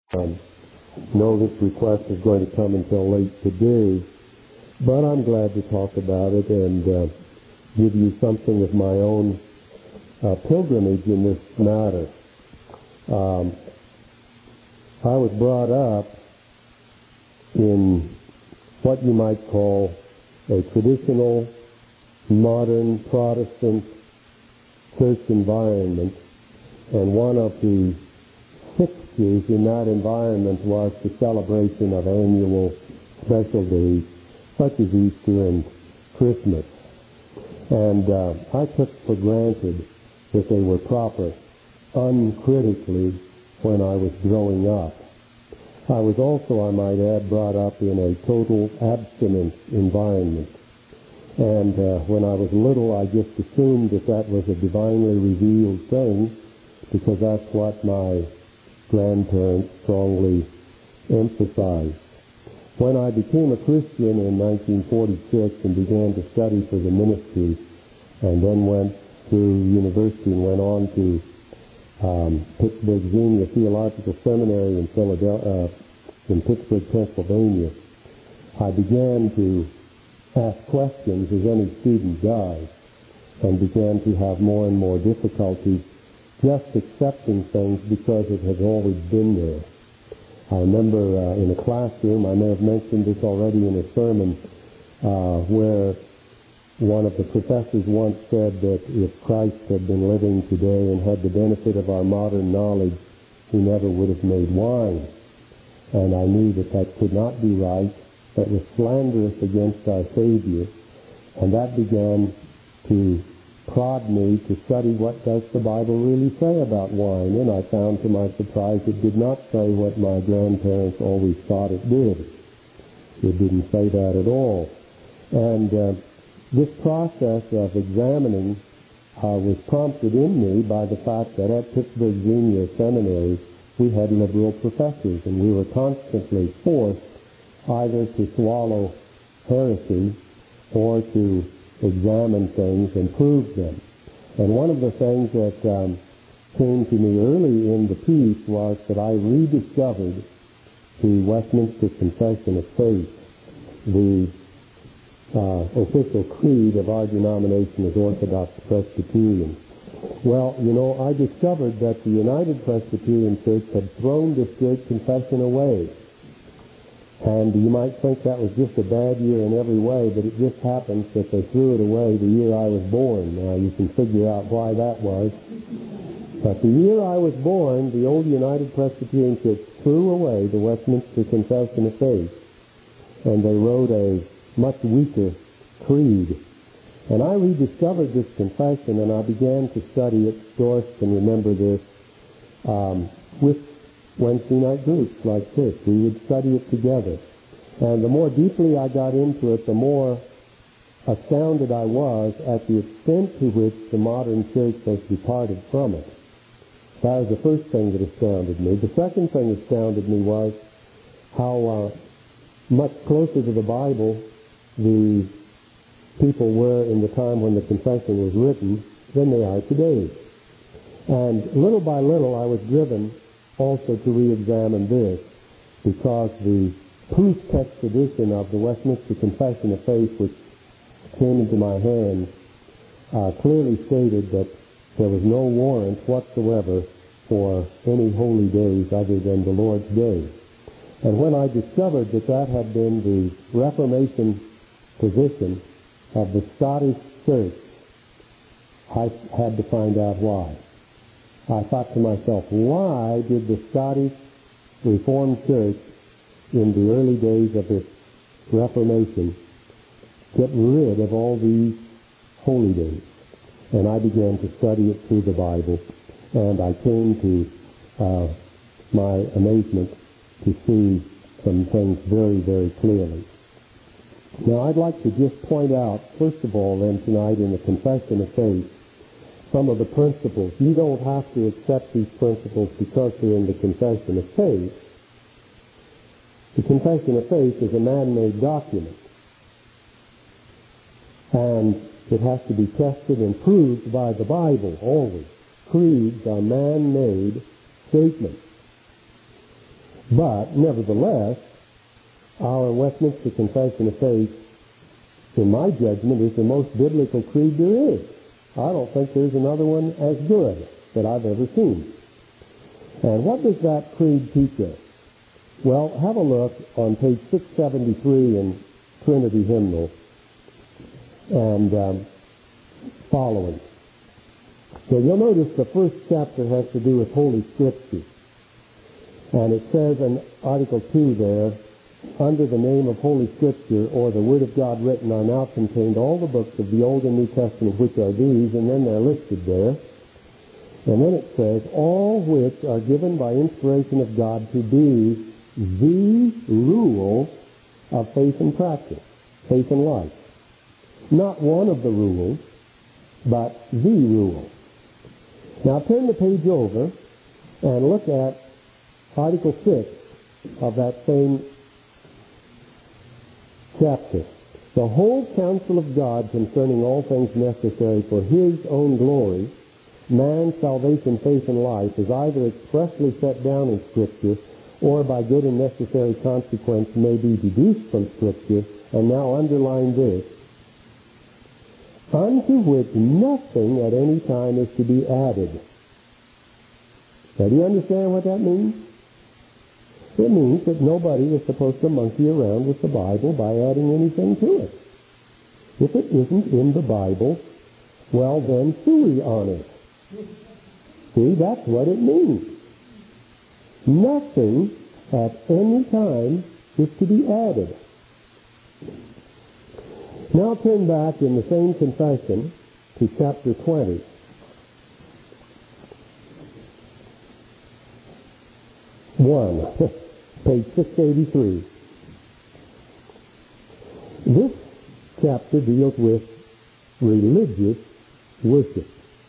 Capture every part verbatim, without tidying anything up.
Um, no, this request is going to come until late today, but I'm glad to talk about it and uh, give you something of my own uh, pilgrimage in this matter. Um, I was brought up in what you might call a traditional, modern Protestant church environment, and one of the fixtures in that environment was the celebration of annual special days such as Easter and Christmas. And uh, I took for granted that they were proper uncritically when I was growing up. I was also, I might add, brought up in a total abstinence environment. And uh, when I was little, I just assumed that that was a divinely revealed thing because that's what my grandparents strongly emphasized. When I became a Christian in nineteen forty-six and began to study for the ministry, and then went through university and went on to um, Pittsburgh Xenia Theological Seminary in Philadelphia, uh, in Pittsburgh, Pennsylvania, I began to ask questions as any student does, and began to have more and more difficulty just accepting things because it has always been there. I remember uh, in a classroom, I may have mentioned this already in a sermon, uh, where one of the professors once said that if Christ had been living today and had the benefit of our modern knowledge, he never would have made wine. And I knew that that could not be right. That was slanderous against our Savior. And that began to prod me to study what does the Bible really say about wine. And I found to my surprise it did not say what my grandparents always thought it did. It didn't say that at all. And uh, this process of examining uh, was prompted in me by the fact that at Pittsburgh Xenia Seminary we had liberal professors, and we were constantly forced either to swallow heresy or to examine things and prove them. And one of the things that um, came to me early in the piece was that I rediscovered the Westminster Confession of Faith, the uh, official creed of our denomination as Orthodox Presbyterian. Well, you know, I discovered that the United Presbyterian Church had thrown this great confession away. And you might think that was just a bad year in every way, but it just happens that they threw it away the year I was born. Now, you can figure out why that was. But the year I was born, the old United Presbyterian Church threw away the Westminster Confession of Faith, and they wrote a much weaker creed. And I rediscovered this confession, and I began to study it. Doris can remember this, um, with Wednesday night groups like this. We would study it together. And the more deeply I got into it, the more astounded I was at the extent to which the modern church has departed from it. That was the first thing that astounded me. The second thing that astounded me was how uh, much closer to the Bible the people were in the time when the confession was written than they are today. And little by little I was driven also to re-examine this, because the proof text edition of the Westminster Confession of Faith, which came into my hands, uh, clearly stated that there was no warrant whatsoever for any holy days other than the Lord's Day. And when I discovered that that had been the Reformation position of the Scottish Church, I had to find out why. I thought to myself, why did the Scottish Reformed Church in the early days of its Reformation get rid of all these holy days? And I began to study it through the Bible, and I came to uh, my amazement to see some things very, very clearly. Now, I'd like to just point out, first of all, then, tonight in the Confession of Faith, some of the principles. You don't have to accept these principles because they're in the Confession of Faith. The Confession of Faith is a man-made document. And it has to be tested and proved by the Bible, always. Creeds are man-made statements. But, nevertheless, our Westminster Confession of Faith, in my judgment, is the most biblical creed there is. I don't think there's another one as good that I've ever seen. And what does that creed teach us? Well, have a look on page six seventy-three in Trinity Hymnal and um, following. So you'll notice the first chapter has to do with Holy Scripture. And it says in Article two there, under the name of Holy Scripture, or the Word of God written, are now contained all the books of the Old and New Testament, which are these, and then they're listed there. And then it says, all which are given by inspiration of God to be the rule of faith and practice, faith and life. Not one of the rules, but the rule. Now turn the page over and look at Article six of that same chapter. The whole counsel of God concerning all things necessary for His own glory, man's salvation, faith, and life, is either expressly set down in Scripture or by good and necessary consequence may be deduced from Scripture, and now underline this, unto which nothing at any time is to be added. Now, do you understand what that means? It means that nobody is supposed to monkey around with the Bible by adding anything to it. If it isn't in the Bible, well then, sui on it. See, that's what it means. Nothing at any time is to be added. Now turn back in the same confession to chapter twenty. One, page six eighty-three. This chapter deals with religious worship.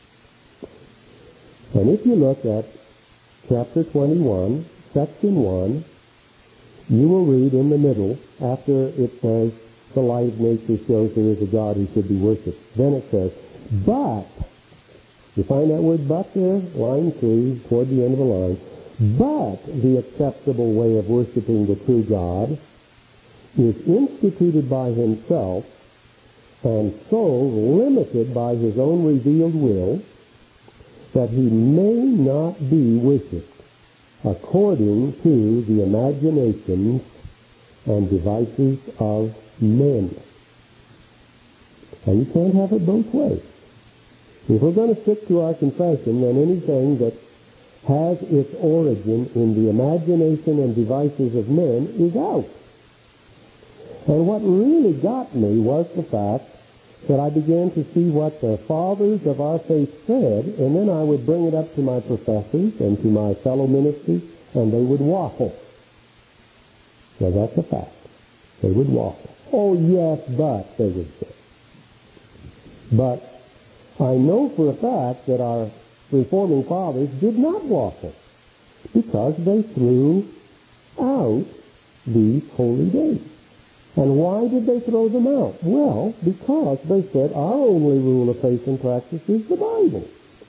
And if you look at chapter twenty-one, section one, you will read in the middle, after it says, the light of nature shows there is a God who should be worshipped. Then it says, but, you find that word but there? Line three, toward the end of the line. But the acceptable way of worshiping the true God is instituted by Himself and so limited by His own revealed will that He may not be worshipped according to the imaginations and devices of men. Now you can't have it both ways. If we're going to stick to our confession, then anything that has its origin in the imagination and devices of men is out. And what really got me was the fact that I began to see what the fathers of our faith said, and then I would bring it up to my professors and to my fellow ministers, and they would waffle. Now that's a fact. They would waffle. Oh yes, but, they would say. But I know for a fact that our Reforming fathers did not waffle, because they threw out these holy days. And why did they throw them out? Well, because they said our only rule of faith and practice is the Bible.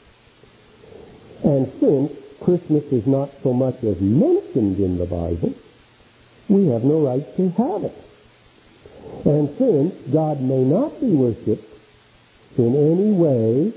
And since Christmas is not so much as mentioned in the Bible, we have no right to have it. And since God may not be worshipped in any way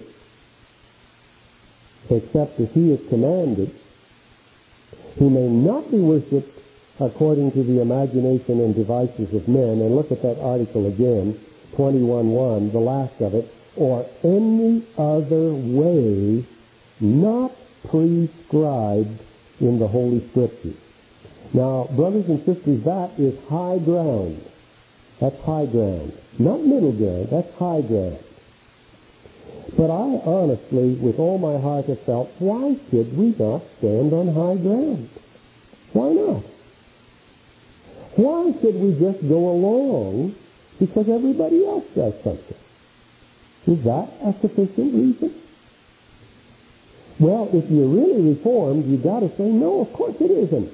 except as He is commanded, He may not be worshipped according to the imagination and devices of men. And look at that article again, twenty-one one, the last of it, or any other way not prescribed in the Holy Scriptures. Now, brothers and sisters, that is high ground. That's high ground. Not middle ground, that's high ground. But I honestly, with all my heart, have felt, why should we not stand on high ground? Why not? Why should we just go along because everybody else does something? Is that a sufficient reason? Well, if you're really Reformed, you've got to say, no, of course it isn't.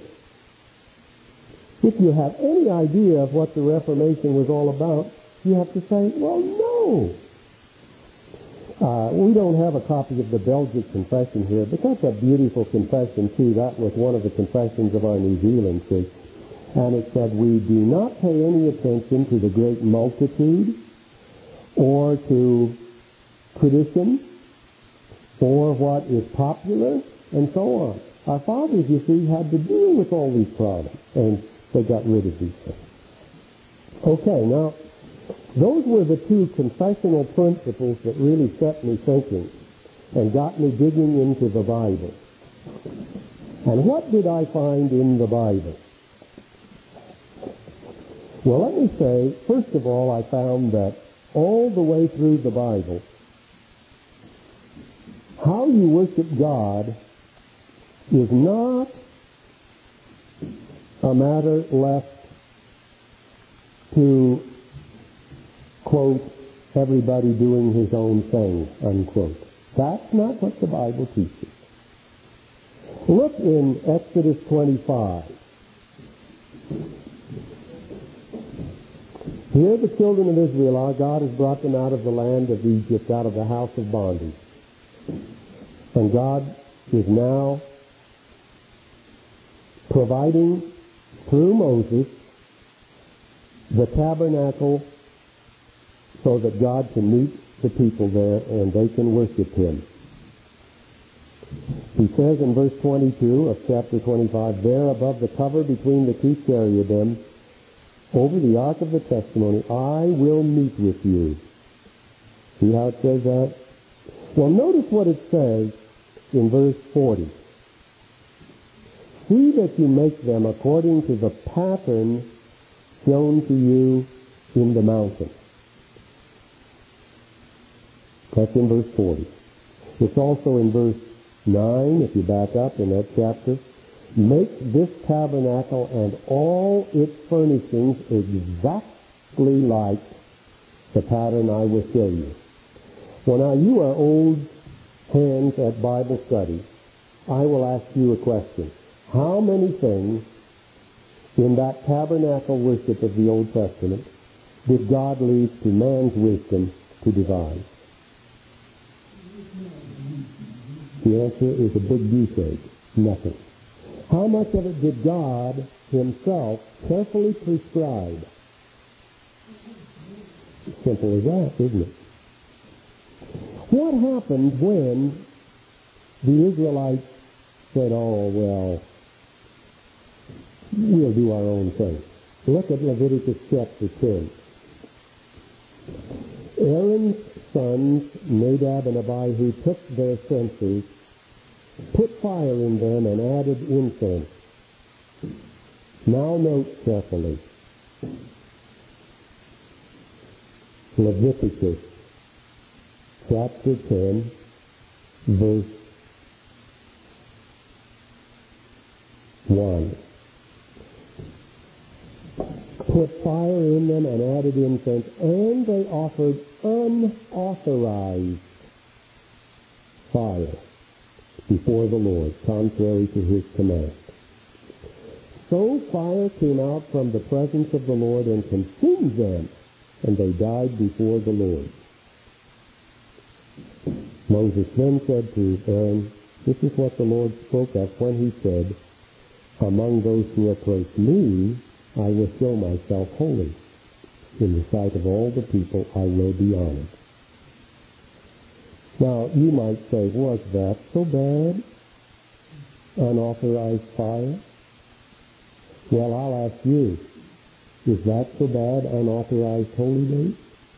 If you have any idea of what the Reformation was all about, you have to say, well, no. Uh, we don't have a copy of the Belgic Confession here, but that's a beautiful confession, too. That was one of the confessions of our New Zealand church. And it said, we do not pay any attention to the great multitude or to tradition or what is popular and so on. Our fathers, you see, had to deal with all these problems, and they got rid of these things. Okay, now, those were the two confessional principles that really set me thinking and got me digging into the Bible. And what did I find in the Bible? Well, let me say, first of all, I found that all the way through the Bible, how you worship God is not a matter left to, quote, everybody doing his own thing, unquote. That's not what the Bible teaches. Look in Exodus twenty-five. Here the children of Israel are. God has brought them out of the land of Egypt, out of the house of bondage. And God is now providing, through Moses, the tabernacle so that God can meet the people there and they can worship Him. He says in verse twenty-two of chapter twenty-five, there above the cover between the two cherubim, over the ark of the testimony, I will meet with you. See how it says that? Well, notice what it says in verse forty. See that you make them according to the pattern shown to you in the mountain. That's in verse forty. It's also in verse nine, if you back up in that chapter. Make this tabernacle and all its furnishings exactly like the pattern I will show you. Well, now, you are old hands at Bible study. I will ask you a question. How many things in that tabernacle worship of the Old Testament did God leave to man's wisdom to devise? The answer is a big goose egg. Nothing. How much of it did God Himself carefully prescribe? Simple as that, isn't it? What happened when the Israelites said, oh, well, we'll do our own thing? Look at Leviticus chapter ten. Aaron's sons, Nadab and Abihu, took their censers, put fire in them, and added incense. Now note carefully. Leviticus chapter ten, verse one. Put fire in them and added incense, and they offered unauthorized fire before the Lord, contrary to His command. So fire came out from the presence of the Lord and consumed them, and they died before the Lord. Moses then said to Aaron, this is what the Lord spoke of when He said, among those who approach me, I will show myself holy. In the sight of all the people, I will be honored. Now, you might say, was that so bad? Unauthorized fire? Well, I'll ask you, is that so bad, unauthorized holy days?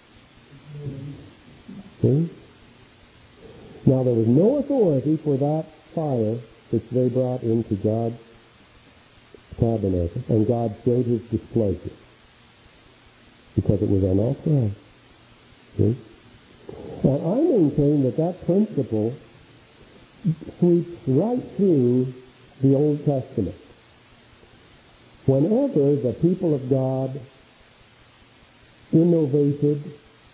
See? Now, there was no authority for that fire which they brought into God's tabernacle, and God showed His displeasure because it was unauthorized. See? Now, I maintain that that principle sweeps right through the Old Testament. Whenever the people of God innovated,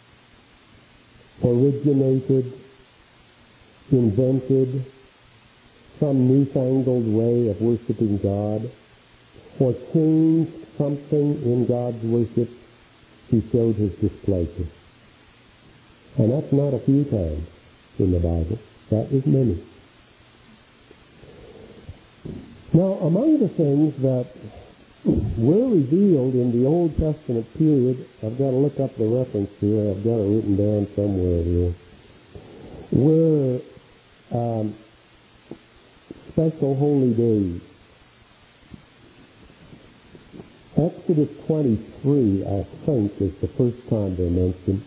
originated, invented some newfangled way of worshiping God, or changed something in God's worship, He showed His displeasure. And that's not a few times. in the Bible. That was many. Now, among the things that were revealed in the Old Testament period, I've got to look up the reference here, I've got it written down somewhere here, were um, special holy days. Exodus twenty-three, I think, is the first time they're mentioned.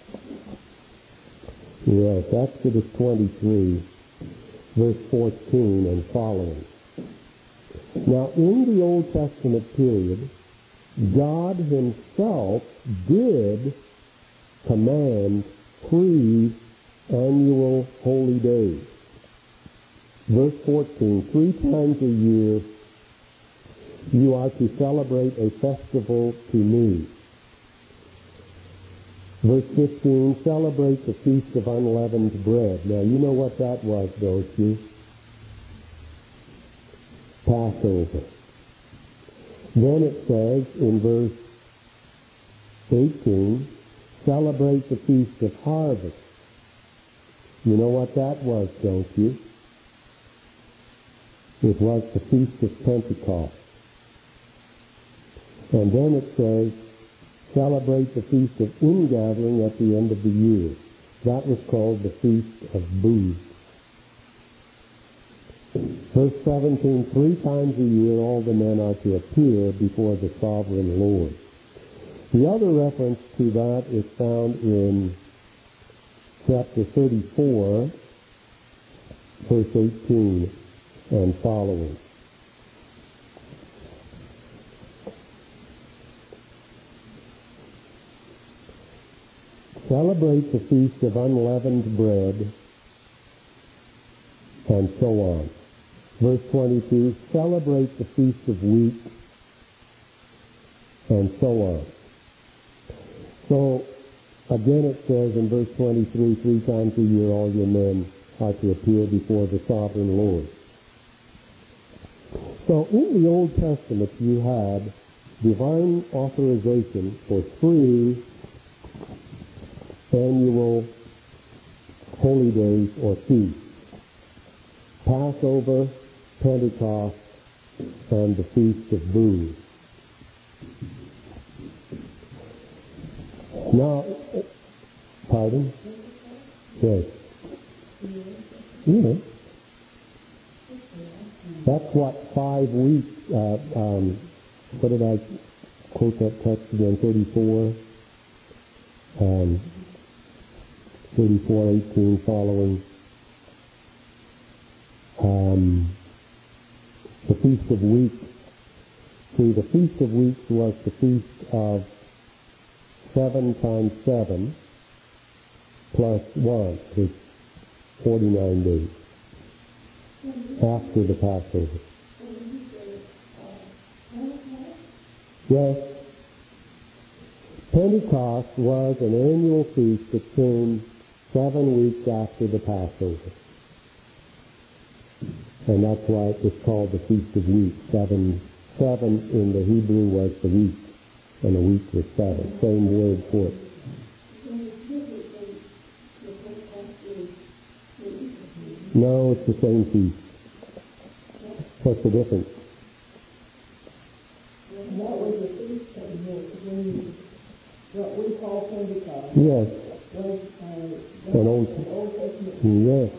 Yes, Exodus twenty-three, verse fourteen and following. Now, in the Old Testament period, God himself did command three annual holy days. Verse fourteen, three times a year you are to celebrate a festival to me. Verse fifteen, celebrate the Feast of Unleavened Bread. Now, you know what that was, don't you? Passover. Then it says in verse eighteen, celebrate the Feast of Harvest. You know what that was, don't you? It was the Feast of Pentecost. And then it says, celebrate the Feast of Ingathering at the end of the year. That was called the Feast of Booths. Verse seventeen, three times a year all the men are to appear before the sovereign Lord. The other reference to that is found in chapter thirty-four, verse eighteen and following. Celebrate the Feast of Unleavened Bread, and so on. Verse twenty-two, celebrate the Feast of Weeks, and so on. So, again it says in verse twenty-three, three times a year all your men are to appear before the sovereign Lord. So, in the Old Testament you had divine authorization for three annual holy days or feasts. Passover, Pentecost, and the Feast of Booths. Now, pardon? Yes. Yeah. That's what five weeks, uh, um, what did I quote that text again, thirty-four? Um, thirty-four, eighteen following. Um, the Feast of Weeks. See, the Feast of Weeks was the feast of seven times seven plus one, which is forty-nine days after the Passover. Yes. Pentecost was an annual feast that came seven weeks after the Passover. And that's why it was called the Feast of Weeks. Seven, seven in the Hebrew was the week, and a week was seven. Same word for it. No, it's the same feast. What's the difference? That was a feast when what we call Pentecost. Yes. Was, uh, an old, old Testament. Yes.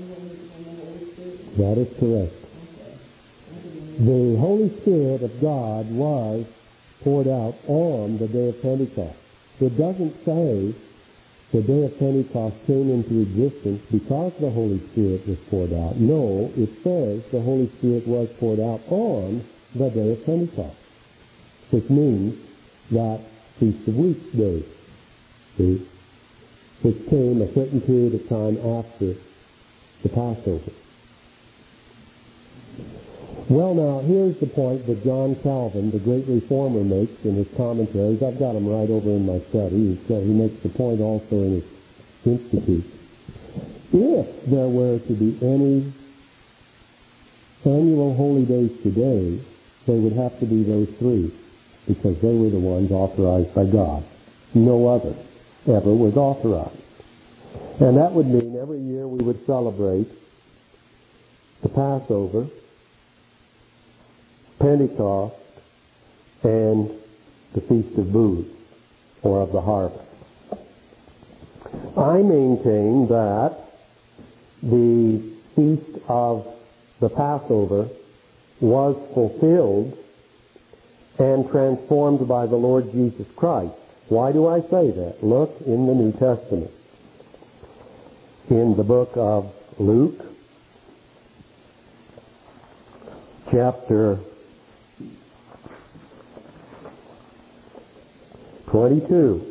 That is correct. The Holy Spirit of God was poured out on the day of Pentecost. It doesn't say the day of Pentecost came into existence because the Holy Spirit was poured out. No, it says the Holy Spirit was poured out on the day of Pentecost, which means that Feast of Weeks day, see, which came a certain period of time after the Passover. Well, now, here's the point that John Calvin, the great reformer, makes in his commentaries. I've got them right over in my study. He, he makes the point also in his Institute. If there were to be any annual holy days today, they would have to be those three, because they were the ones authorized by God. No other ever was authorized. And that would mean every year we would celebrate the Passover, Pentecost, and the Feast of Booths, or of the Harvest. I maintain that the Feast of the Passover was fulfilled and transformed by the Lord Jesus Christ. Why do I say that? Look in the New Testament. In the book of Luke, chapter twenty-two,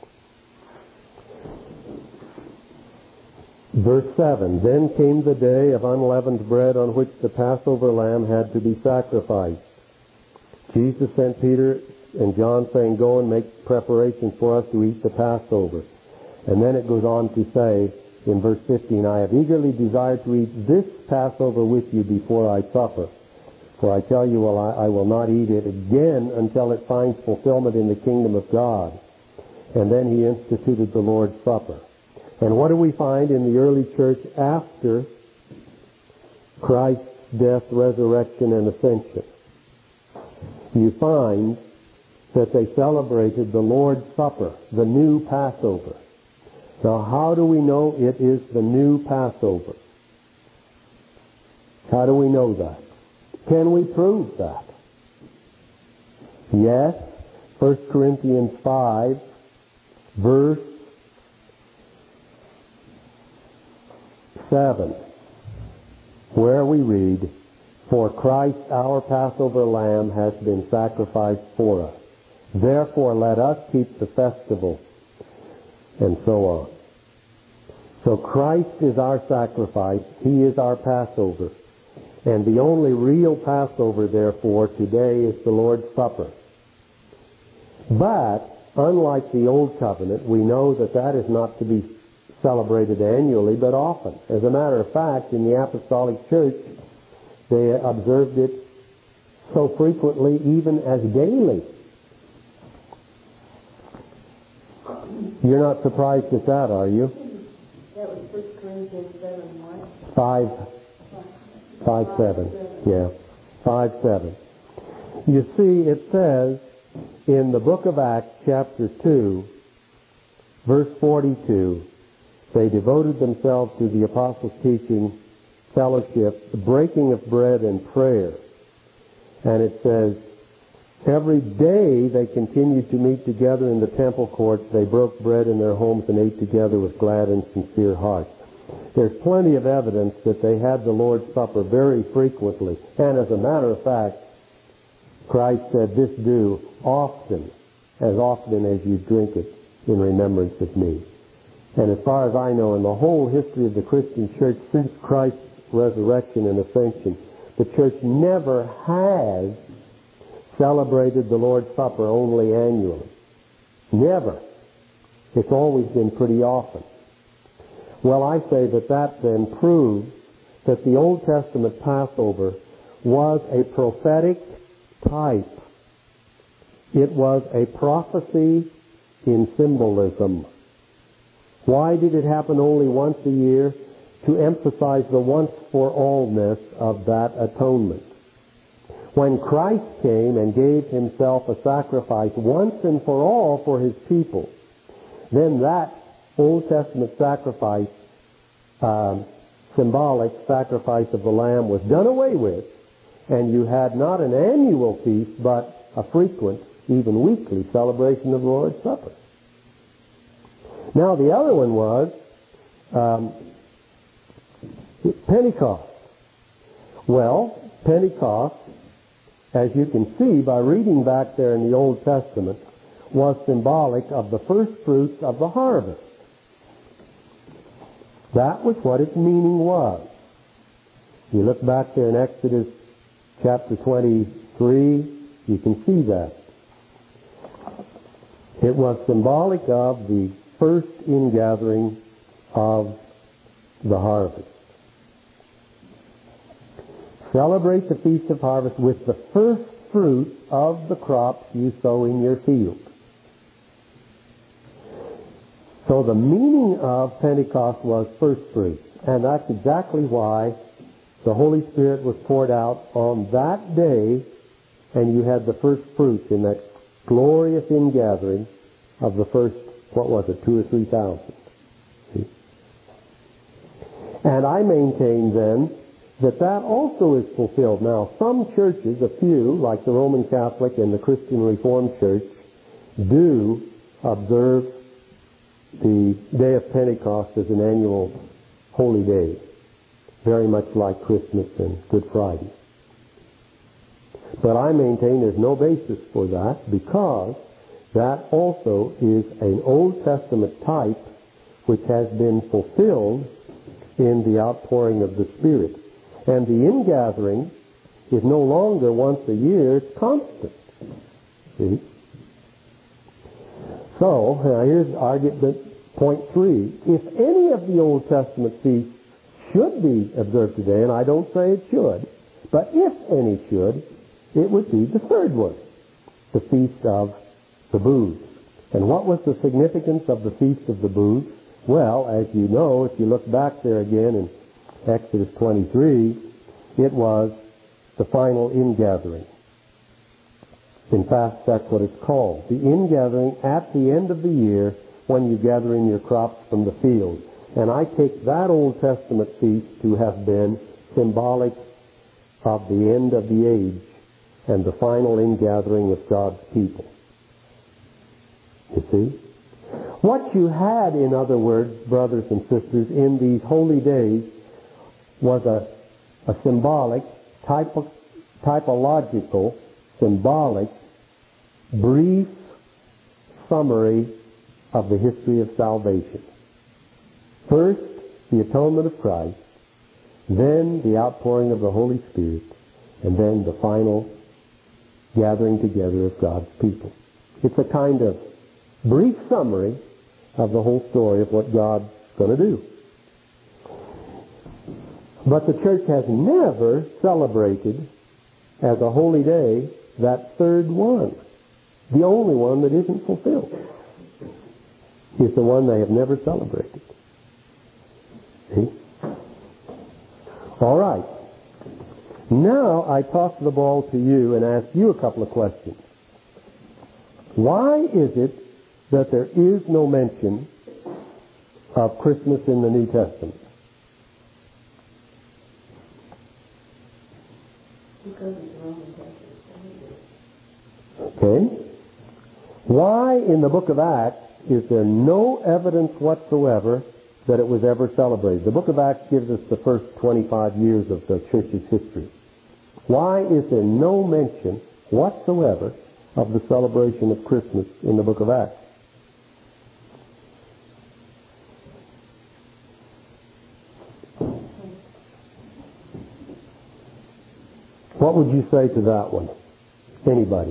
verse seven, then came the day of unleavened bread on which the Passover lamb had to be sacrificed. Jesus sent Peter and John saying, go and make preparations for us to eat the Passover. And then it goes on to say in verse fifteen, I have eagerly desired to eat this Passover with you before I suffer. For I tell you, well, I, I will not eat it again until it finds fulfillment in the kingdom of God. And then he instituted the Lord's Supper. And what do we find in the early church after Christ's death, resurrection, and ascension? You find that they celebrated the Lord's Supper, the new Passover. Now, how do we know it is the new Passover? How do we know that? Can we prove that? Yes. First Corinthians five, verse seven, where we read, for Christ our Passover lamb has been sacrificed for us. Therefore let us keep the festival, and so on. So Christ is our sacrifice. He is our Passover. And the only real Passover, therefore, today is the Lord's Supper. But, unlike the Old Covenant, we know that that is not to be celebrated annually, but often. As a matter of fact, in the Apostolic Church, they observed it so frequently, even as daily. You're not surprised at that, are you? That was First Corinthians seven, what? Five, five, seven. Yeah, five, seven. You see, it says in the book of Acts, chapter two, verse forty-two, they devoted themselves to the apostles' teaching, fellowship, the breaking of bread, and prayer. And it says, every day they continued to meet together in the temple courts. They broke bread in their homes and ate together with glad and sincere hearts. There's plenty of evidence that they had the Lord's Supper very frequently. And as a matter of fact, Christ said, this do often, as often as you drink it in remembrance of me. And as far as I know, in the whole history of the Christian church since Christ's resurrection and ascension, the church never has celebrated the Lord's Supper only annually. Never. It's always been pretty often. Well, I say that that then proves that the Old Testament Passover was a prophetic type. It was a prophecy in symbolism. Why did it happen only once a year? To emphasize the once-for-allness of that atonement. When Christ came and gave himself a sacrifice once and for all for his people, then that Old Testament sacrifice, um, symbolic sacrifice of the Lamb, was done away with, and you had not an annual feast, but a frequent, even weekly celebration of the Lord's Supper. Now, the other one was um, Pentecost. Well, Pentecost, as you can see by reading back there in the Old Testament, was symbolic of the first fruits of the harvest. That was what its meaning was. You look back there in Exodus chapter twenty-three, you can see that. It was symbolic of the first ingathering of the harvest. Celebrate the Feast of Harvest with the first fruit of the crops you sow in your field. So the meaning of Pentecost was first fruits. And that's exactly why the Holy Spirit was poured out on that day, and you had the first fruits in that glorious ingathering of the first, what was it, two or three thousand. See? And I maintain then that that also is fulfilled. Now, some churches, a few, like the Roman Catholic and the Christian Reformed Church, do observe the day of Pentecost as an annual holy day, very much like Christmas and Good Friday. But I maintain there's no basis for that, because that also is an Old Testament type which has been fulfilled in the outpouring of the Spirit. And the ingathering is no longer once a year, it's constant. See? So, now here's argument point three. If any of the Old Testament feasts should be observed today, and I don't say it should, but if any should, it would be the third one, the Feast of the Booths. And what was the significance of the Feast of the Booths? Well, as you know, if you look back there again in Exodus twenty-three, it was the final ingathering. In fact, that's what it's called. The ingathering at the end of the year when you gather in your crops from the field. And I take that Old Testament feast to have been symbolic of the end of the age and the final ingathering of God's people. You see? What you had, in other words, brothers and sisters, in these holy days was a, a symbolic, typo, typological, symbolic, brief summary of the history of salvation. First, the atonement of Christ, then the outpouring of the Holy Spirit, and then the final gathering together of God's people. It's a kind of brief summary of the whole story of what God's going to do. But the church has never celebrated as a holy day that third one. The only one that isn't fulfilled is the one they have never celebrated. See? All right. Now I toss the ball to you and ask you a couple of questions. Why is it that there is no mention of Christmas in the New Testament? Because it's Roman Catholic. Okay. Why in the book of Acts is there no evidence whatsoever that it was ever celebrated? The book of Acts gives us the first twenty-five years of the church's history. Why is there no mention whatsoever of the celebration of Christmas in the book of Acts? What would you say to that one? Anybody?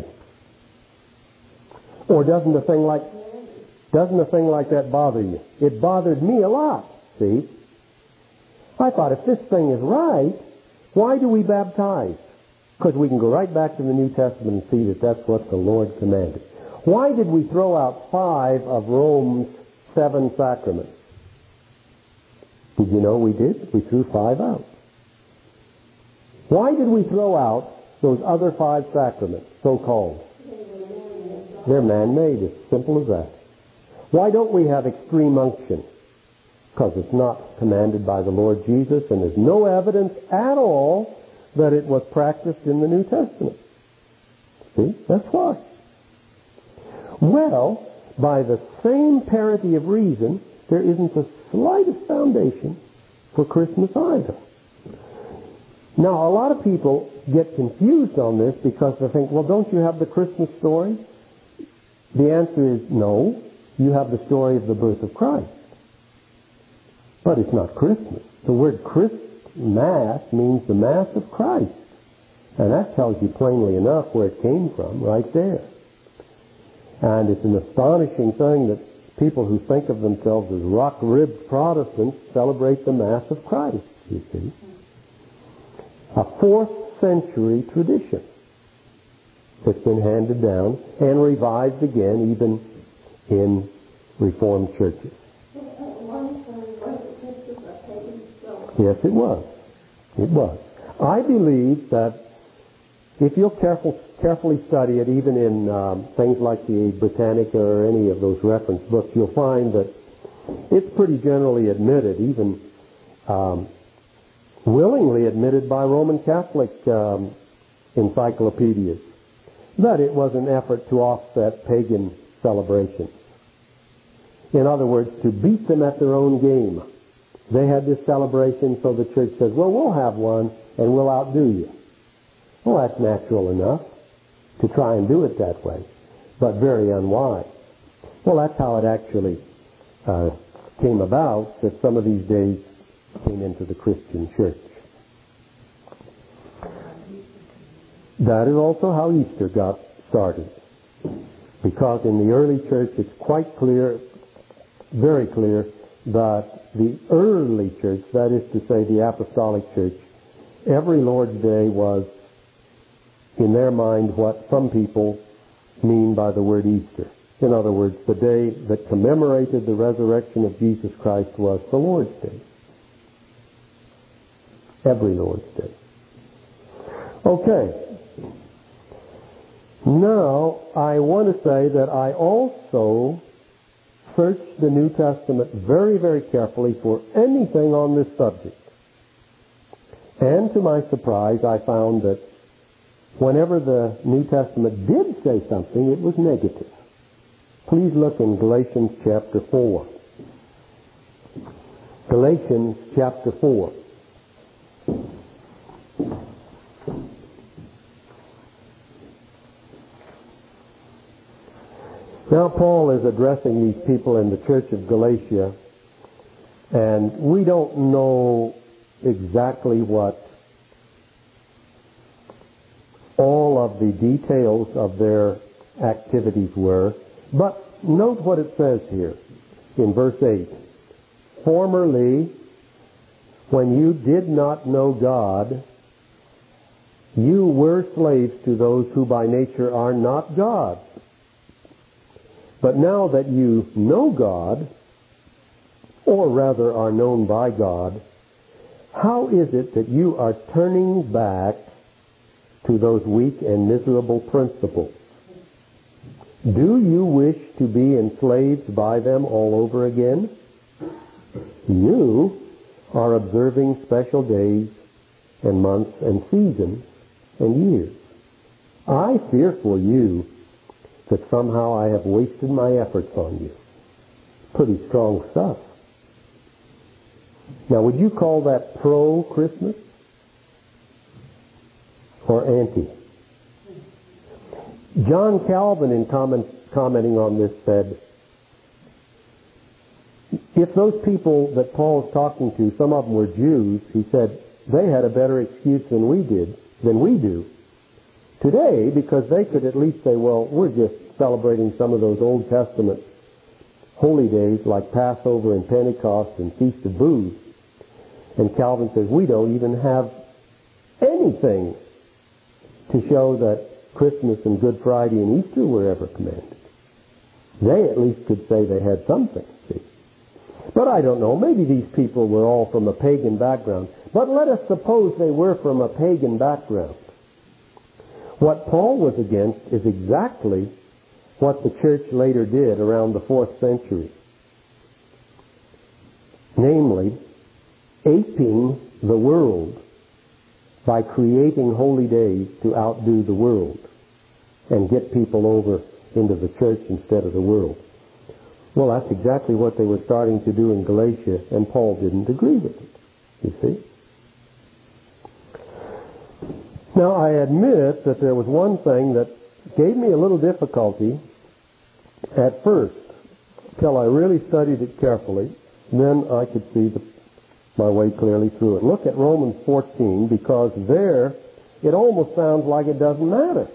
Or doesn't a thing like doesn't a thing like that bother you? It bothered me a lot, see? I thought, if this thing is right, why do we baptize? Because we can go right back to the New Testament and see that that's what the Lord commanded. Why did we throw out five of Rome's seven sacraments? Did you know we did? We threw five out. Why did we throw out those other five sacraments, so-called? They're man-made, as simple as that. Why don't we have extreme unction? Because it's not commanded by the Lord Jesus, and there's no evidence at all that it was practiced in the New Testament. See? That's why. Well, by the same parity of reason, there isn't the slightest foundation for Christmas either. Now, a lot of people get confused on this because they think, well, don't you have the Christmas story? The answer is no. You have the story of the birth of Christ. But it's not Christmas. The word Christ, Mass, means the Mass of Christ. And that tells you plainly enough where it came from, right there. And it's an astonishing thing that people who think of themselves as rock-ribbed Protestants celebrate the Mass of Christ, you see. A fourth century tradition that's been handed down and revived again even in Reformed churches. Yes, it was. It was. I believe that if you'll careful, carefully study it, even in um, things like the Britannica or any of those reference books, you'll find that it's pretty generally admitted, even um, willingly admitted by Roman Catholic um, encyclopedias, that it was an effort to offset pagan celebrations. In other words, to beat them at their own game. They had this celebration, so the church says, well, we'll have one and we'll outdo you. Well, that's natural enough to try and do it that way, but very unwise. Well, that's how it actually uh, came about, that some of these days came into the Christian church. That is also how Easter got started. Because in the early church, it's quite clear, very clear, that the early church, that is to say the apostolic church, every Lord's Day was, in their mind, what some people mean by the word Easter. In other words, the day that commemorated the resurrection of Jesus Christ was the Lord's Day. Every Lord's Day. Okay. Now, I want to say that I also searched the New Testament very, very carefully for anything on this subject. And to my surprise, I found that whenever the New Testament did say something, it was negative. Please look in Galatians chapter four. Galatians chapter four. Now Paul is addressing these people in the church of Galatia, and we don't know exactly what all of the details of their activities were, but note what it says here in verse eight. Formerly, when you did not know God, you were slaves to those who by nature are not gods. But now that you know God, or rather are known by God, how is it that you are turning back to those weak and miserable principles? Do you wish to be enslaved by them all over again? You are observing special days and months and seasons and years. I fear for you that somehow I have wasted my efforts on you. Pretty strong stuff. Now, would you call that pro-Christmas or anti? John Calvin, in comment, commenting on this, said, if those people that Paul is talking to, some of them were Jews, he said, they had a better excuse than we did, than we do today, because they could at least say, well, we're just celebrating some of those Old Testament holy days like Passover and Pentecost and Feast of Booths. And Calvin says, we don't even have anything to show that Christmas and Good Friday and Easter were ever commanded. They at least could say they had something, see. But I don't know, maybe these people were all from a pagan background. But let us suppose they were from a pagan background. What Paul was against is exactly what the church later did around the fourth century. Namely, aping the world by creating holy days to outdo the world and get people over into the church instead of the world. Well, that's exactly what they were starting to do in Galatia, and Paul didn't agree with it, you see. Now, I admit that there was one thing that gave me a little difficulty at first, till I really studied it carefully. Then I could see the, my way clearly through it. Look at Romans fourteen, because there it almost sounds like it doesn't matter.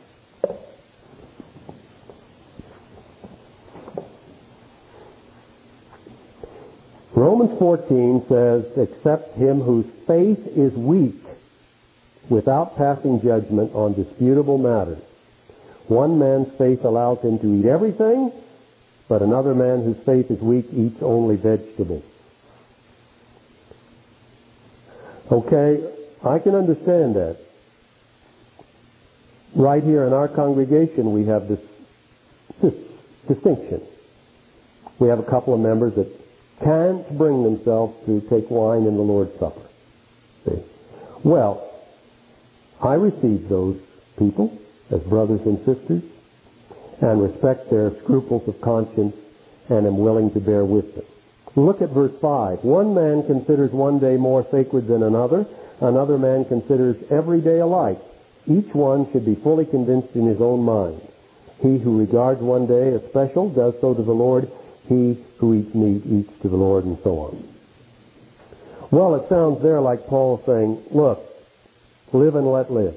Romans fourteen says, except him whose faith is weak, without passing judgment on disputable matters. One man's faith allows him to eat everything, but another man whose faith is weak eats only vegetables. Okay, I can understand that. Right here in our congregation we have this, this distinction. We have a couple of members that can't bring themselves to take wine in the Lord's Supper. See? Well, I receive those people as brothers and sisters and respect their scruples of conscience and am willing to bear with them. Look at verse five. One man considers one day more sacred than another. Another man considers every day alike. Each one should be fully convinced in his own mind. He who regards one day as special does so to the Lord. He who eats meat eats to the Lord, and so on. Well, it sounds there like Paul saying, look, live and let live.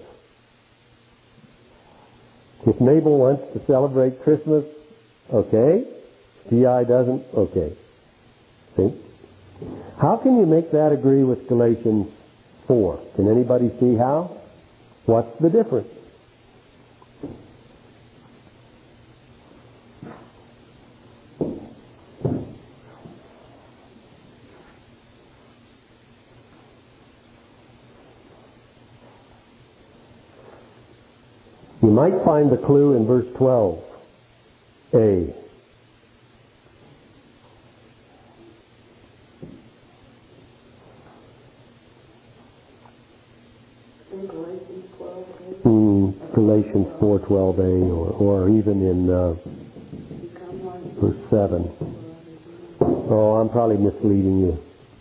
If Mabel wants to celebrate Christmas, okay. G I doesn't, okay. See? How can you make that agree with Galatians four? Can anybody see how? What's the difference? You might find the clue in verse twelve A. In Galatians twelve A? Mm, Galatians four twelve A, or, or even in uh, verse seven. Oh, I'm probably misleading you.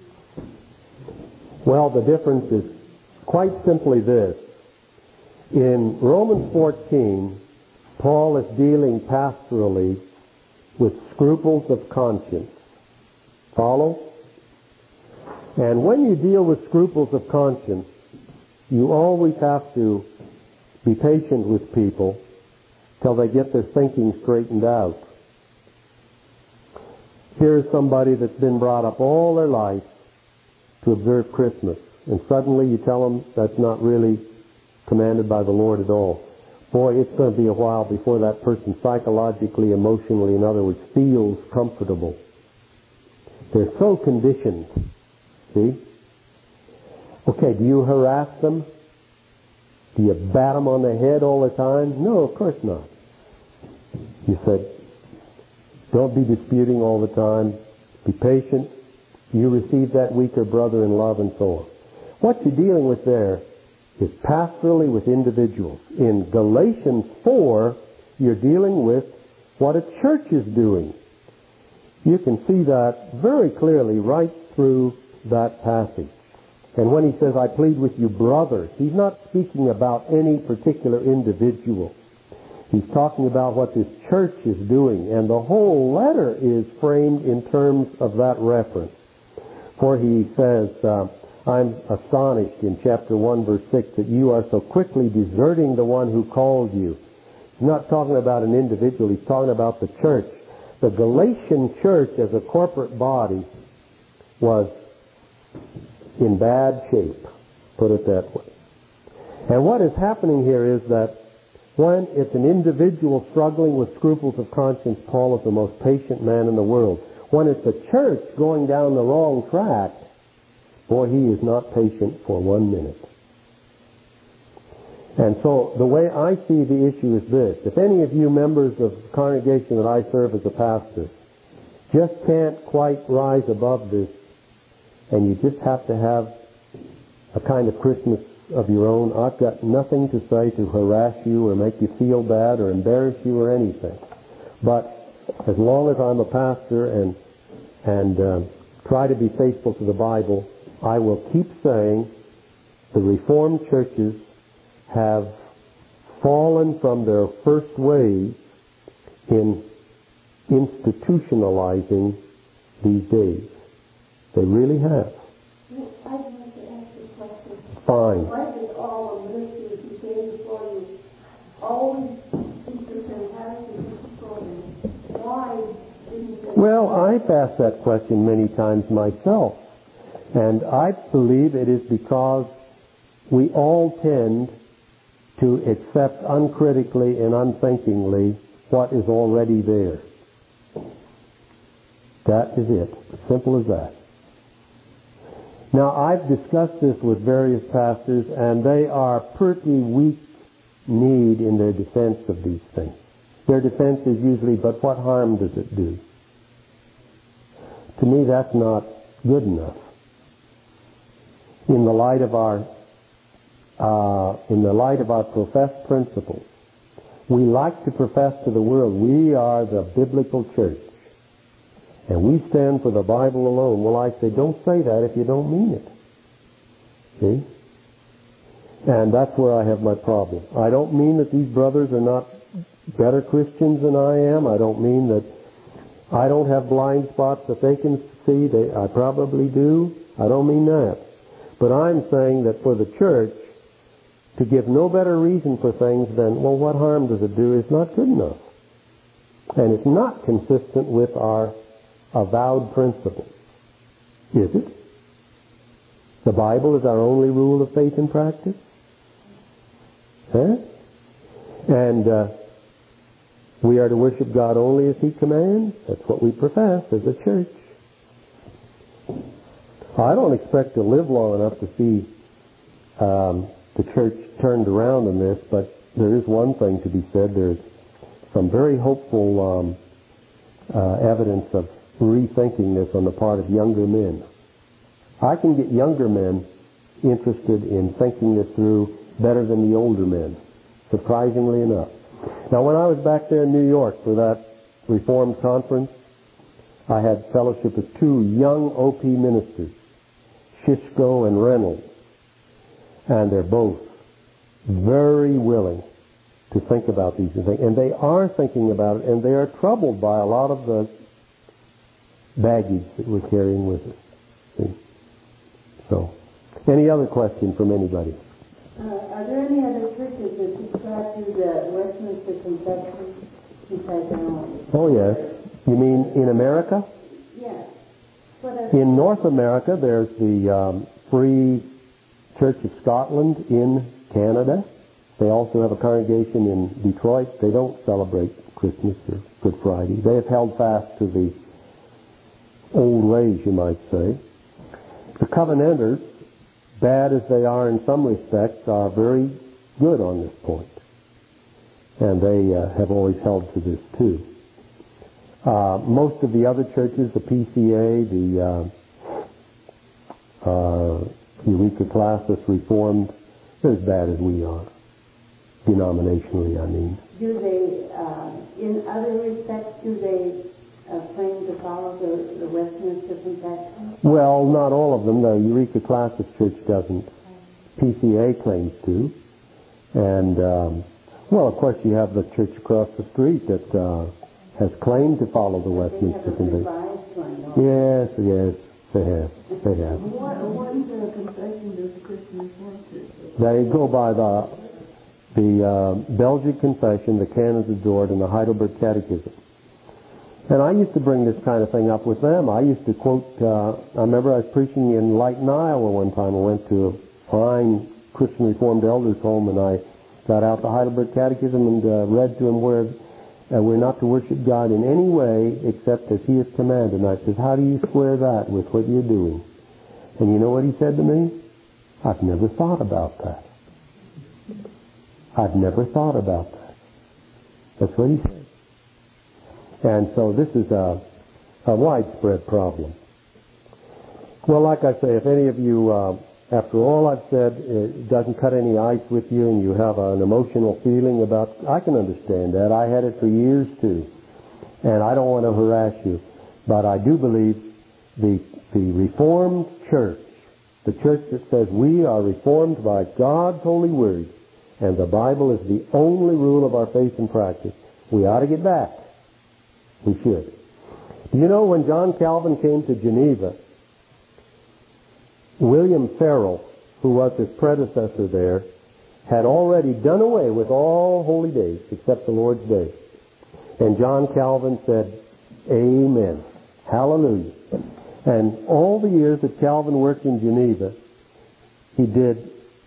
Well, the difference is quite simply this. In Romans fourteen, Paul is dealing pastorally with scruples of conscience. Follow? And when you deal with scruples of conscience, you always have to be patient with people till they get their thinking straightened out. Here's somebody that's been brought up all their life to observe Christmas, and suddenly you tell them that's not really commanded by the Lord at all. Boy, it's going to be a while before that person psychologically, emotionally, in other words, feels comfortable. They're so conditioned. See? Okay, do you harass them? Do you bat them on the head all the time? No, of course not. You said, don't be disputing all the time. Be patient. You receive that weaker brother in love, and so on. What you're dealing with there is pastorally with individuals. In Galatians four, you're dealing with what a church is doing. You can see that very clearly right through that passage. And when he says, I plead with you, brothers, he's not speaking about any particular individual. He's talking about what this church is doing. And the whole letter is framed in terms of that reference. For he says, uh, I'm astonished in chapter one, verse six, that you are so quickly deserting the one who called you. He's not talking about an individual. He's talking about the church. The Galatian church as a corporate body was in bad shape, put it that way. And what is happening here is that when it's an individual struggling with scruples of conscience, Paul is the most patient man in the world. When it's a church going down the wrong track, boy, he is not patient for one minute. And so the way I see the issue is this. If any of you members of the congregation that I serve as a pastor just can't quite rise above this, and you just have to have a kind of Christmas of your own, I've got nothing to say to harass you or make you feel bad or embarrass you or anything. But as long as I'm a pastor and and uh, try to be faithful to the Bible, I will keep saying the Reformed churches have fallen from their first ways in institutionalizing these days. They really have. I'd like to ask you a question. Fine. Why did all the ministers who came before you always keep this fantastic program? Why didn't they... Well, I've asked that question many times myself. And I believe it is because we all tend to accept uncritically and unthinkingly what is already there. That is it. Simple as that. Now, I've discussed this with various pastors, and they are pretty weak-kneed in their defense of these things. Their defense is usually, but what harm does it do? To me, that's not good enough. In the light of our, uh, in the light of our professed principles, we like to profess to the world, we are the biblical church. And we stand for the Bible alone. Well, I say, don't say that if you don't mean it. See? And that's where I have my problem. I don't mean that these brothers are not better Christians than I am. I don't mean that I don't have blind spots that they can see. They, I probably do. I don't mean that. But I'm saying that for the church to give no better reason for things than, well, what harm does it do, is not good enough. And it's not consistent with our avowed principles. Is it? The Bible is our only rule of faith and practice? Huh? And uh, we are to worship God only as He commands. That's what we profess as a church. I don't expect to live long enough to see um, the church turned around in this, but there is one thing to be said. There's some very hopeful um, uh, evidence of rethinking this on the part of younger men. I can get younger men interested in thinking this through better than the older men, surprisingly enough. Now, when I was back there in New York for that Reformed conference, I had fellowship with two young O P ministers, Shishko and Reynolds, and they're both very willing to think about these things. And they are thinking about it, and they are troubled by a lot of the baggage that we're carrying with us. See? So, any other question from anybody? Uh, are there any other churches that subscribe to the Westminster Confession besides our own? Oh, yes. You mean in America? Yes. What are In North America, there's the um, Free Church of Scotland in Canada. They also have a congregation in Detroit. They don't celebrate Christmas or Good Friday. They have held fast to the old ways, you might say. The Covenanters, bad as they are in some respects, are very good on this point. And they uh, have always held to this too. Uh, most of the other churches, the P C A, the uh, uh, Eureka Classis Reformed, they're as bad as we are. Denominationally, I mean. Do they, uh, in other respects, do they uh, claim to follow the, the Westminster Confession? Well, not all of them. The Eureka Classis Church doesn't. P C A claims to. And, um, well, of course, you have the church across the street that uh, has claimed to follow the Westminster Confession. Yes, yes, they have. They have. What, what uh, confession does the Christian Reformed Church? They go by the the uh, Belgic Confession, the Canons of Dort, and the Heidelberg Catechism. And I used to bring this kind of thing up with them. I used to quote, uh, I remember I was preaching in Lighton, Iowa one time. I went to a fine Christian Reformed elders' home, and I got out the Heidelberg Catechism and uh, read to them where uh, we're not to worship God in any way except as He has commanded. And I said, how do you square that with what you're doing? And you know what he said to me? I've never thought about that. I've never thought about that. That's what he said. And so this is a, a widespread problem. Well, like I say, if any of you, uh, after all I've said, it doesn't cut any ice with you and you have an emotional feeling about, I can understand that. I had it for years too. And I don't want to harass you. But I do believe the, the Reformed Church, the church that says we are reformed by God's holy word, and the Bible is the only rule of our faith and practice, we ought to get back. We should. You know, when John Calvin came to Geneva, William Farel, who was his predecessor there, had already done away with all holy days except the Lord's Day. And John Calvin said, Amen. Hallelujah. And all the years that Calvin worked in Geneva, he did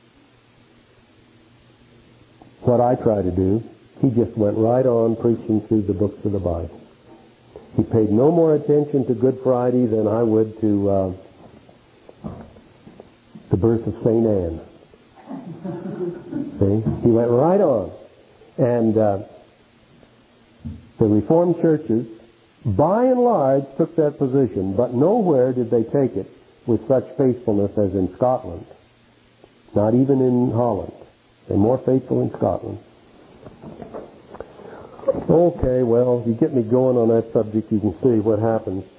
what I try to do. He just went right on preaching through the books of the Bible. He paid no more attention to Good Friday than I would to uh, The birth of Saint Anne. See? He went right on. And uh, the Reformed churches, by and large, took that position, but nowhere did they take it with such faithfulness as in Scotland. Not even in Holland. They're more faithful in Scotland. Okay, well, you get me going on that subject, you can see what happens.